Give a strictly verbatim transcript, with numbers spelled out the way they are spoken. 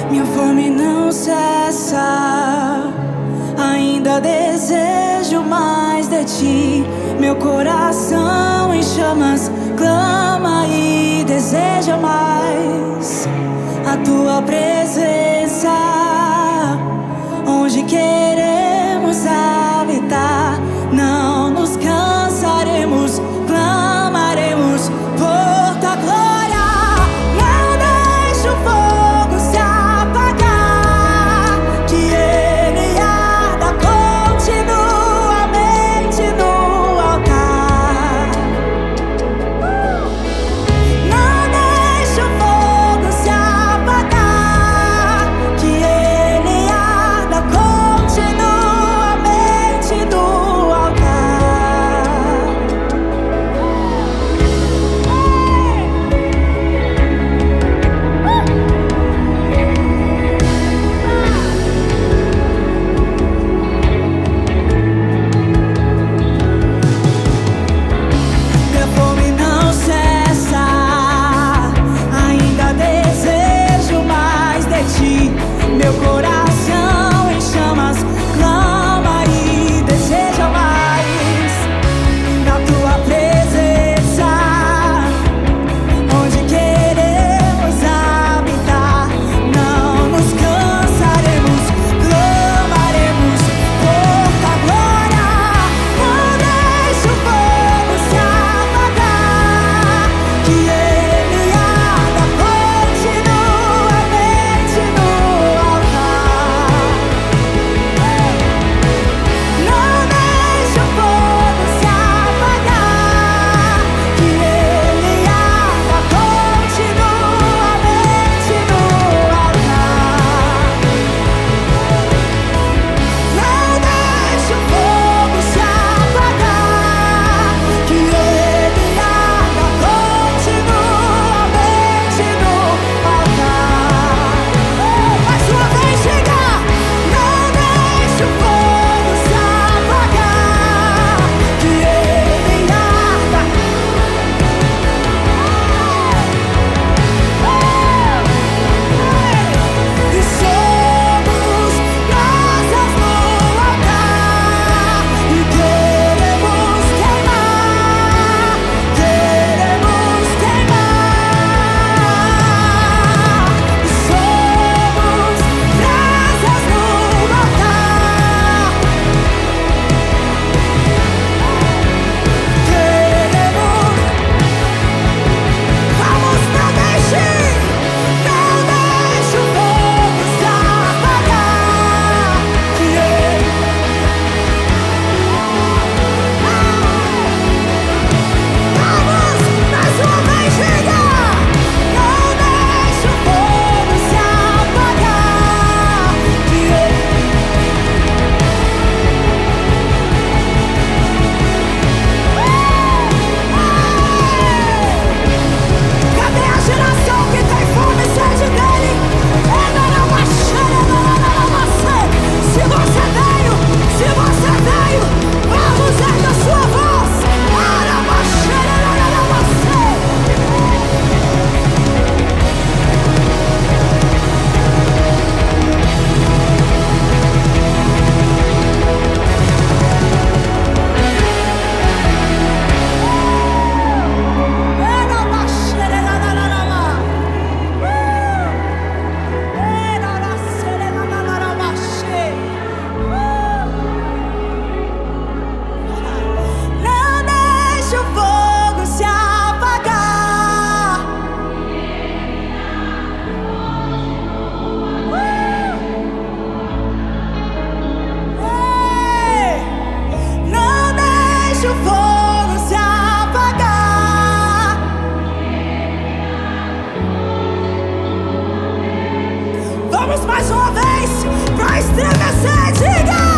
Minha fome não cessa, ainda desejo mais de ti. Meu coração em chamas clama e deseja mais a tua presença, onde queremos habitar. Não nos cansaremos, clamaremos por tua glória. Não deixe o fogo se apagar, que ele arda continuamente no altar. Não deixe o fogo se apagar, que ele arda continuamente no altar. Minha fome não cessa, ainda desejo mais de ti. Meu coração em chamas clama e deseja mais da tua presença, onde queremos habitar. Não nos cansaremos, clamaremos por tua glória. Não deixe o fogo se apagar, que ele arda continuamente no altar. Não deixe o fogo se apagar, que ele arda continuamente no altar. Não deixe o fogo se apagar, que ele arda continuamente no altar. Mais uma vez, chega! Não deixe o fogo se apagar, que ele arda. E somos brasas no altar, e queremos queimar, queremos queimar. E somos brasas no altar, queremos. Vamos, não deixe, não deixe o fogo se apagar, que ele. Vamos, mais uma vez, chega! Não deixe o fogo se apagar, que ele. Cadê a geração que tem fome e sede dele? Se você veio, se você veio, vamos erguer a sua voz. Não deixe o fogo se apagar. Ei, não deixe o fogo se apagar. Vamos mais uma vez pra estremecer, diga!